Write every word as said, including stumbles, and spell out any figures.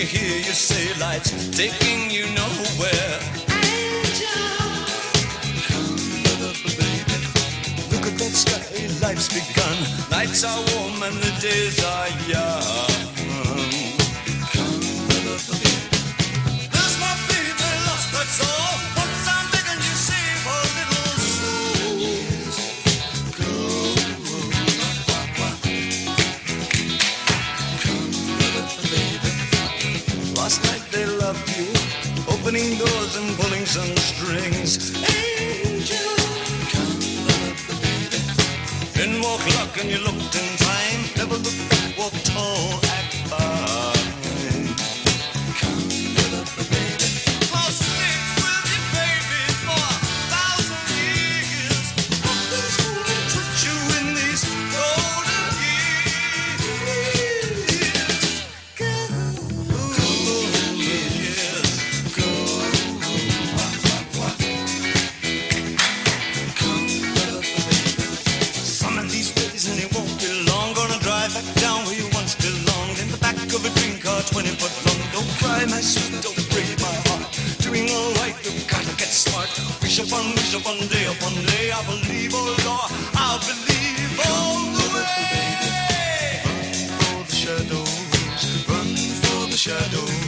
you hear you say lights taking you nowhere. Angel, come baby. Look at that sky, life's begun. Nights are warm and the days are young. Come baby. There's my baby lost, that's all. Once I'm begging you save a little soul. Years go. Last night they loved you, opening doors and pulling some strings. Angel, come baby. Didn't walk luck and you looked in time. Never looked back, walk tall, act fine. Come baby. I'll stick with you, baby, for a thousand years. Nothing's gonna touch you in these golden years. Go. twenty foot long, don't cry, my sweet, don't break my heart. Doing all right, you've got to get smart. Wish upon, wish upon, day upon day. I believe, oh Lord, I believe all the way. Run for the shadows, run for the shadows.